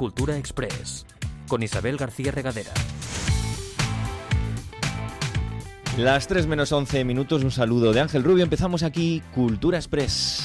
Cultura Express, con Isabel García Regadera. Las 3 menos 11 minutos, un saludo de Ángel Rubio. Empezamos aquí Cultura Express.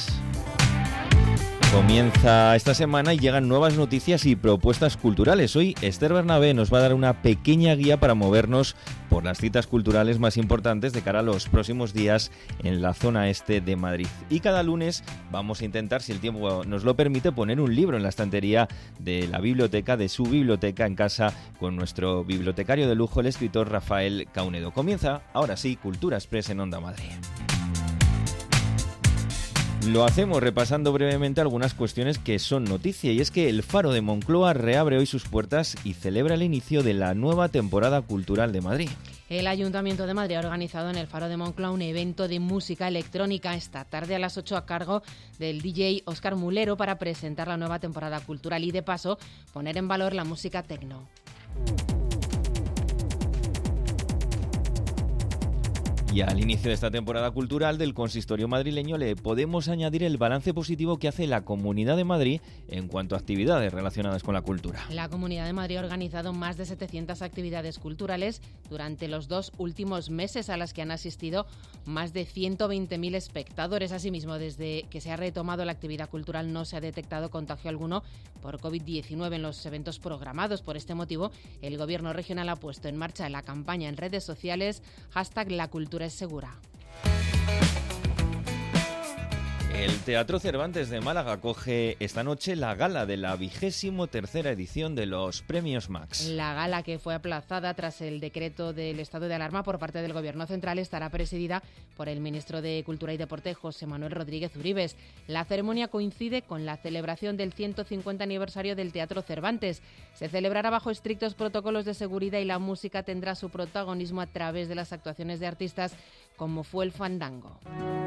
Comienza esta semana y llegan nuevas noticias y propuestas culturales. Hoy Esther Bernabé nos va a dar una pequeña guía para movernos por las citas culturales más importantes de cara a los próximos días en la zona este de Madrid. Y cada lunes vamos a intentar, si el tiempo nos lo permite, poner un libro en la estantería de la biblioteca, de su biblioteca en casa, con nuestro bibliotecario de lujo, el escritor Rafael Caunedo. Comienza, ahora sí, Cultura Express en Onda Madrid. Lo hacemos repasando brevemente algunas cuestiones que son noticia, y es que el Faro de Moncloa reabre hoy sus puertas y celebra el inicio de la nueva temporada cultural de Madrid. El Ayuntamiento de Madrid ha organizado en el Faro de Moncloa un evento de música electrónica esta tarde a las 8 a cargo del DJ Óscar Mulero para presentar la nueva temporada cultural y, de paso, poner en valor la música techno. Y al inicio de esta temporada cultural del consistorio madrileño le podemos añadir el balance positivo que hace la Comunidad de Madrid en cuanto a actividades relacionadas con la cultura. La Comunidad de Madrid ha organizado más de 700 actividades culturales durante los 2 últimos meses, a las que han asistido más de 120.000 espectadores. Asimismo, desde que se ha retomado la actividad cultural no se ha detectado contagio alguno por COVID-19 en los eventos programados. Por este motivo, el Gobierno regional ha puesto en marcha la campaña en redes sociales #LaCultura es segura. El Teatro Cervantes de Málaga acoge esta noche la gala de la 23ª edición de los Premios Max. La gala, que fue aplazada tras el decreto del estado de alarma por parte del Gobierno central, estará presidida por el ministro de Cultura y Deporte, José Manuel Rodríguez Uribes. La ceremonia coincide con la celebración del 150 aniversario del Teatro Cervantes. Se celebrará bajo estrictos protocolos de seguridad y la música tendrá su protagonismo a través de las actuaciones de artistas como fue el Fandango.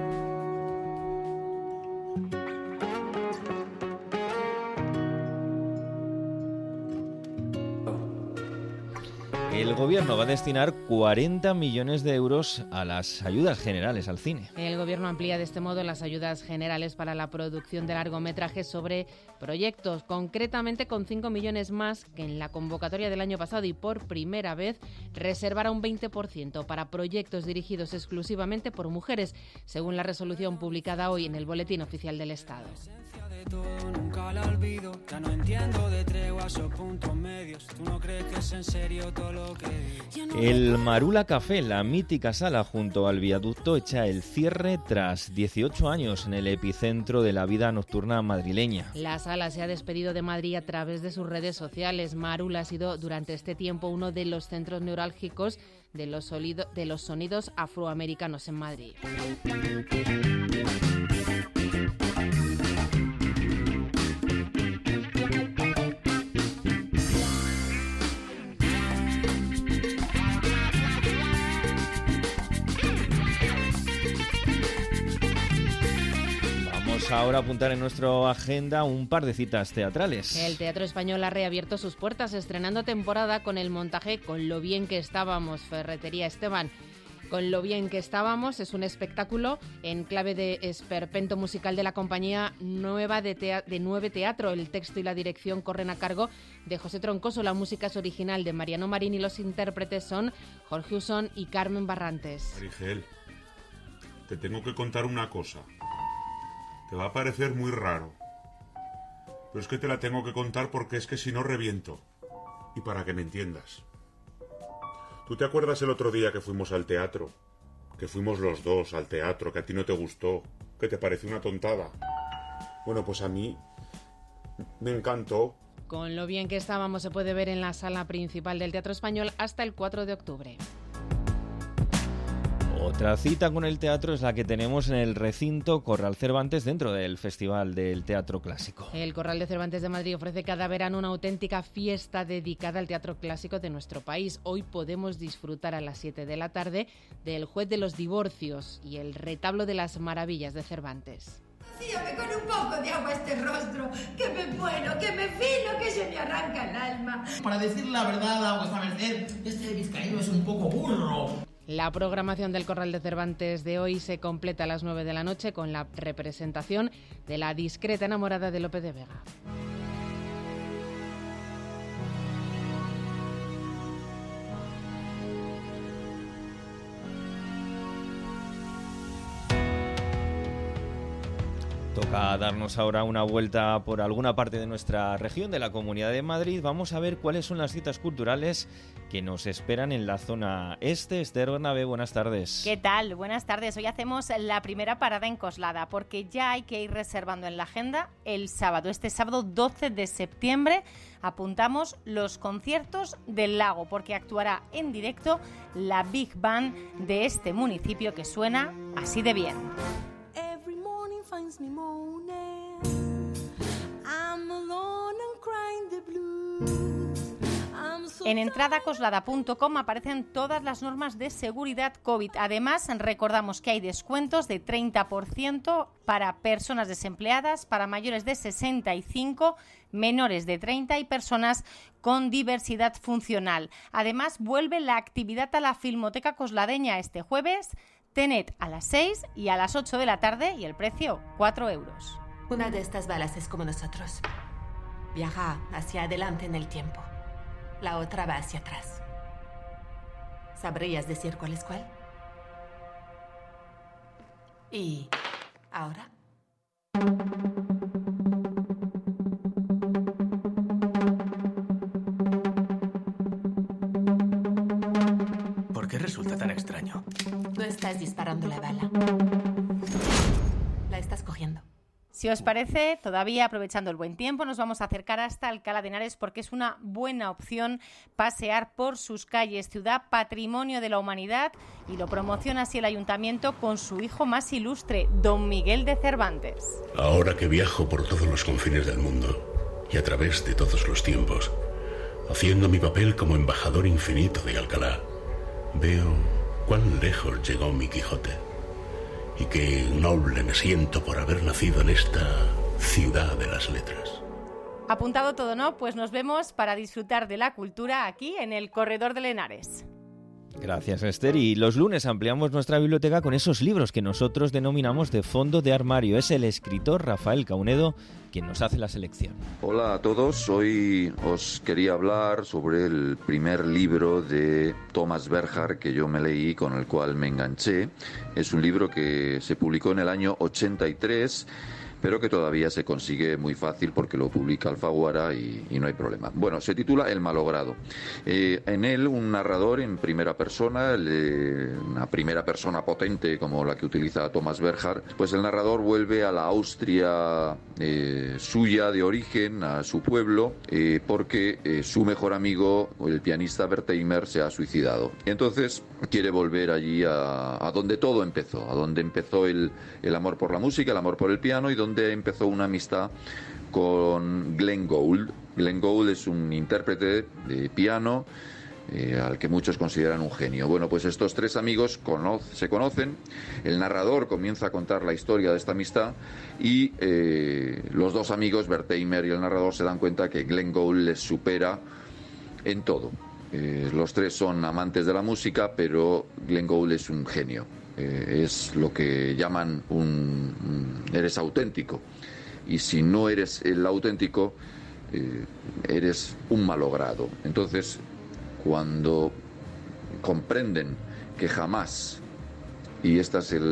El Gobierno va a destinar 40 millones de euros a las ayudas generales al cine. El Gobierno amplía de este modo las ayudas generales para la producción de largometrajes sobre proyectos, concretamente con 5 millones más que en la convocatoria del año pasado, y por primera vez reservará un 20% para proyectos dirigidos exclusivamente por mujeres, según la resolución publicada hoy en el Boletín Oficial del Estado. Nunca la olvido, ya no entiendo de treguas o puntos medios. Tú no crees que es en serio todo lo que digo. El Marula Café, la mítica sala junto al viaducto, echa el cierre tras 18 años en el epicentro de la vida nocturna madrileña. La sala se ha despedido de Madrid a través de sus redes sociales. Marula ha sido durante este tiempo uno de los centros neurálgicos de los sonidos afroamericanos en Madrid. Ahora apuntar en nuestra agenda un par de citas teatrales. El Teatro Español ha reabierto sus puertas, estrenando temporada con el montaje Con lo bien que estábamos, Ferretería Esteban. Con lo bien que estábamos es un espectáculo en clave de esperpento musical de la compañía nueva de 9 Teatro. El texto y la dirección corren a cargo de José Troncoso, la música es original de Mariano Marín y los intérpretes son Jorge Usón y Carmen Barrantes. Marigel, te tengo que contar una cosa. Te va a parecer muy raro, pero es que te la tengo que contar porque es que si no reviento. Y para que me entiendas. ¿Tú te acuerdas el otro día que fuimos al teatro? Que fuimos los dos al teatro, que a ti no te gustó, que te pareció una tontada. Bueno, pues a mí me encantó. Con lo bien que estábamos se puede ver en la sala principal del Teatro Español hasta el 4 de octubre. Otra cita con el teatro es la que tenemos en el recinto Corral Cervantes dentro del Festival del Teatro Clásico. El Corral de Cervantes de Madrid ofrece cada verano una auténtica fiesta dedicada al teatro clásico de nuestro país. Hoy podemos disfrutar a las 7 de la tarde del Juez de los Divorcios y el Retablo de las Maravillas de Cervantes. Sígame con un poco de agua este rostro, que me muero, que me filo, que se me arranca el alma. Para decir la verdad a vuestra merced, este vizcaíno es un poco burro. La programación del Corral de Cervantes de hoy se completa a las 9 de la noche con la representación de La discreta enamorada de Lope de Vega. Toca darnos ahora una vuelta por alguna parte de nuestra región, de la Comunidad de Madrid. Vamos a ver cuáles son las citas culturales que nos esperan en la zona este. Esther Bernabé, buenas tardes. ¿Qué tal? Buenas tardes. Hoy hacemos la primera parada en Coslada, porque ya hay que ir reservando en la agenda el sábado. Este sábado 12 de septiembre apuntamos los conciertos del Lago, porque actuará en directo la Big Band de este municipio que suena así de bien. En entradacoslada.com aparecen todas las normas de seguridad COVID. Además, recordamos que hay descuentos de 30% para personas desempleadas, para mayores de 65, menores de 30 y personas con diversidad funcional. Además, vuelve la actividad a la Filmoteca Cosladeña este jueves. Tenet a las 6 y a las 8 de la tarde y el precio 4 euros. Una de estas balas es como nosotros. Viaja hacia adelante en el tiempo. La otra va hacia atrás. ¿Sabrías decir cuál es cuál? ¿Y ahora? ¿Por qué resulta tan extraño? No estás disparando la bala. La estás cogiendo. Si os parece, todavía aprovechando el buen tiempo, nos vamos a acercar hasta Alcalá de Henares porque es una buena opción pasear por sus calles, ciudad patrimonio de la humanidad, y lo promociona así el ayuntamiento con su hijo más ilustre, don Miguel de Cervantes. Ahora que viajo por todos los confines del mundo y a través de todos los tiempos, haciendo mi papel como embajador infinito de Alcalá, veo cuán lejos llegó mi Quijote. Y qué noble me siento por haber nacido en esta ciudad de las letras. Apuntado todo, ¿no? Pues nos vemos para disfrutar de la cultura aquí en el Corredor del Henares. Gracias, Esther. Y los lunes ampliamos nuestra biblioteca con esos libros que nosotros denominamos de fondo de armario. Es el escritor Rafael Caunedo quien nos hace la selección. Hola a todos, hoy os quería hablar sobre el primer libro de Thomas Berger que yo me leí, con el cual me enganché. Es un libro que se publicó en el año 83, pero que todavía se consigue muy fácil porque lo publica Alfaguara y no hay problema. Bueno, se titula El malogrado. En él, un narrador en primera persona, una primera persona potente como la que utiliza Thomas Berger, pues el narrador vuelve a la Austria suya de origen, a su pueblo, porque su mejor amigo, el pianista Wertheimer, se ha suicidado. Y entonces quiere volver allí a donde todo empezó, a donde empezó el amor por la música, el amor por el piano, y donde empezó una amistad con Glenn Gould. Glenn Gould es un intérprete de piano al que muchos consideran un genio. Bueno, pues estos tres amigos se conocen, el narrador comienza a contar la historia de esta amistad y los dos amigos, Wertheimer y el narrador, se dan cuenta que Glenn Gould les supera en todo. Los tres son amantes de la música, pero Glenn Gould es un genio. Es lo que llaman eres auténtico, y si no eres el auténtico, eres un malogrado. Entonces, cuando comprenden que jamás, y esta es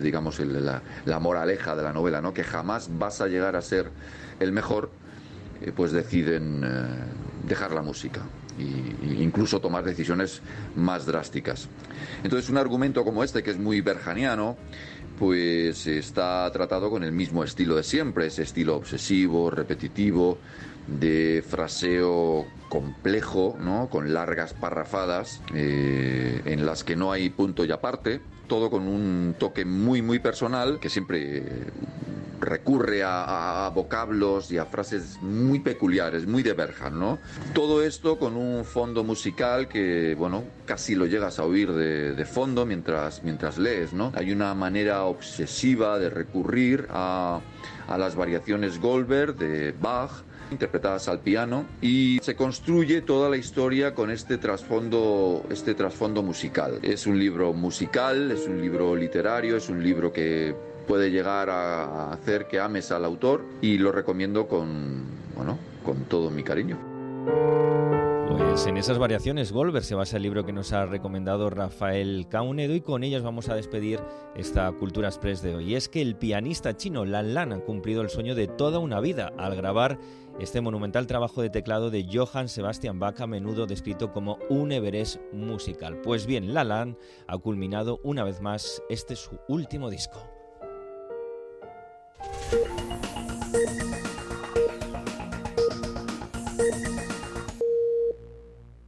la moraleja de la novela, ¿no?, que jamás vas a llegar a ser el mejor, pues deciden dejar la música e incluso tomar decisiones más drásticas. Entonces, un argumento como este, que es muy berjaniano, pues está tratado con el mismo estilo de siempre, ese estilo obsesivo, repetitivo, de fraseo complejo, ¿no?, con largas parrafadas en las que no hay punto y aparte, todo con un toque muy muy personal, que siempre recurre a vocablos y a frases muy peculiares, muy de Berger, ¿no? Todo esto con un fondo musical que, bueno, casi lo llegas a oír de fondo mientras lees, ¿no? Hay una manera obsesiva de recurrir a las variaciones Goldberg de Bach, interpretadas al piano, y se construye toda la historia con este trasfondo musical. Es un libro musical, es un libro literario, es un libro que puede llegar a hacer que ames al autor, y lo recomiendo con todo mi cariño. Pues en esas variaciones Goldberg se basa el libro que nos ha recomendado Rafael Caunedo, y con ellas vamos a despedir esta Cultura Express de hoy. Y es que el pianista chino Lan Lan ha cumplido el sueño de toda una vida al grabar este monumental trabajo de teclado de Johann Sebastian Bach, a menudo descrito como un Everest musical. Pues bien, Lan Lan ha culminado una vez más su último disco.